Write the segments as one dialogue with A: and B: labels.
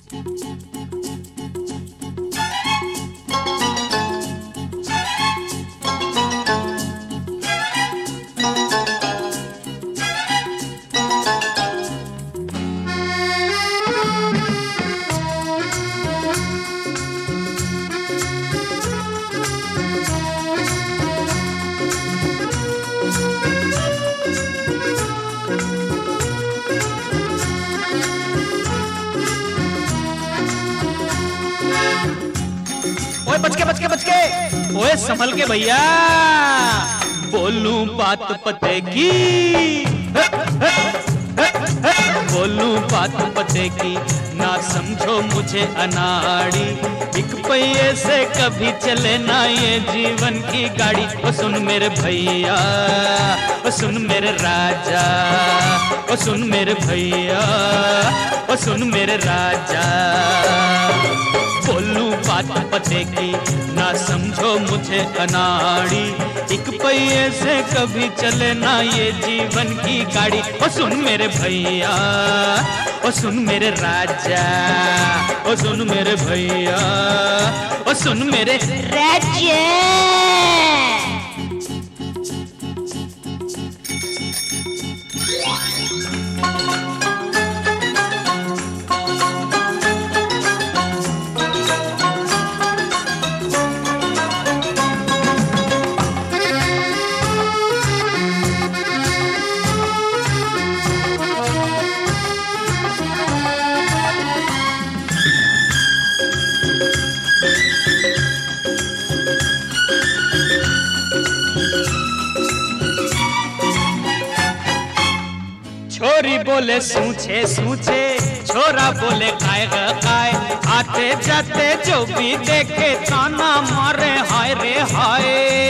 A: ओए बच के ओए संभल के भैया, बोलूं बात पते की, बोलूं बात पते की, ना समझो मुझे अनाड़ी, एक पहिए से कभी चले ना ये जीवन की गाड़ी। ओ सुन मेरे भैया, ओ सुन मेरे राजा, ओ सुन मेरे भैया, ओ सुन मेरे राजा, बोलूं बात पते की, ना समझो मुझे अनाड़ी, एक पहिए से कभी चले ना ये जीवन की गाड़ी। ओ सुन मेरे भैया, ओ सुन मेरे राजा, ओ सुन मेरे भैया, ओ सुन मेरे राजा। छोरी बोले सूछे सूछे, छोरा बोले काय काय, आते जाते जो भी देखे ताना मारे हाय रे हाय।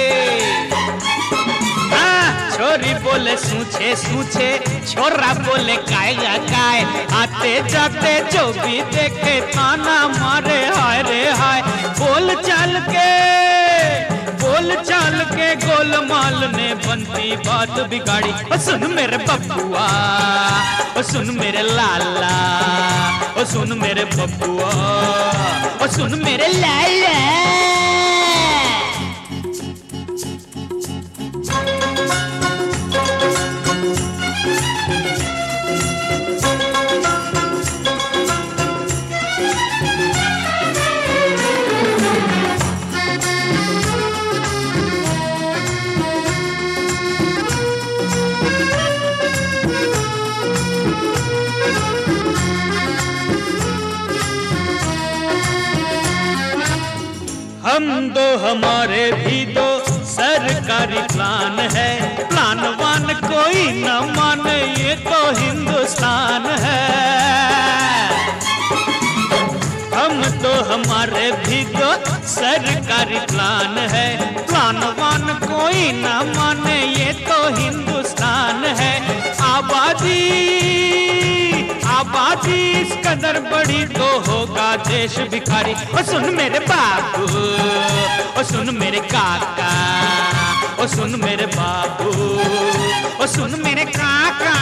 A: छोरी बोले सूछे सूछे, छोरा बोले काय काय, आते जाते जो भी देखे ताना मारे हाय रे हाय। बोल चाल के गोलमाल ने बनती बात बिगाड़ी। ओ सुन मेरे बबुआ, ओ सुन मेरे लाला, ओ सुन मेरे बबुआ, ओ सुन मेरे लाला। हम दो हमारे भी दो सरकारी प्लान है, प्लान वान कोई न माने ये तो हिंदुस्तान है। हम तो हमारे भी दो सरकारी प्लान है, प्लान वान कोई न माने ये तो हिंदुस्तान है। आबादी इस कदर बड़ी तो होगा देश भिखारी। ओ सुन मेरे बाबू, ओ सुन मेरे काका, ओ सुन मेरे बाबू, ओ सुन मेरे काका।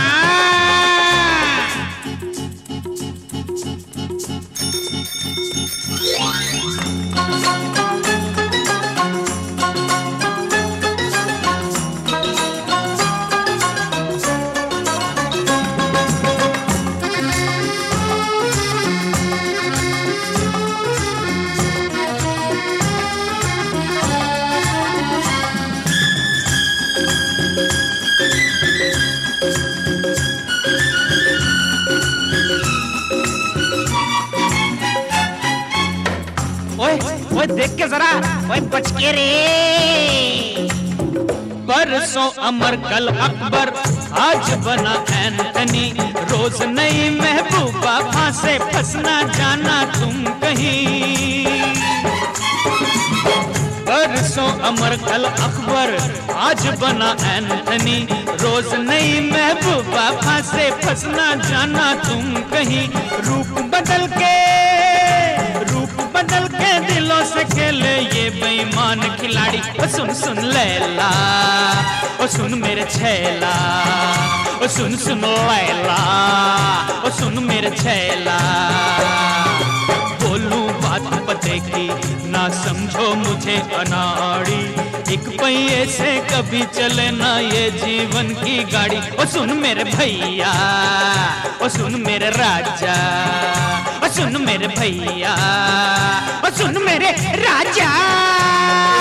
A: ओए देख के जरा, ओए बच के रे। परसों अमर कल अकबर, आज बना एंथनी, रोज नई महबूबा फांसे फंसना जाना तुम कहीं। परसों अमर कल अकबर, आज बना एंथनी, रोज नई महबूबा फांसे फंसना जाना तुम कहीं। रूप बदल के दिलों से खेले ये बेईमान खिलाड़ी। ओ सुन सुन लैला, ओ सुन मेरे छैला, ओ सुन सुन लैला, ओ सुन मेरे छैला। मुझे अनाड़ी। एक पहिए से कभी चले ना ये जीवन की गाड़ी। ओ सुन मेरे भैया, ओ सुन मेरे राजा, ओ सुन मेरे भैया, ओ सुन मेरे राजा।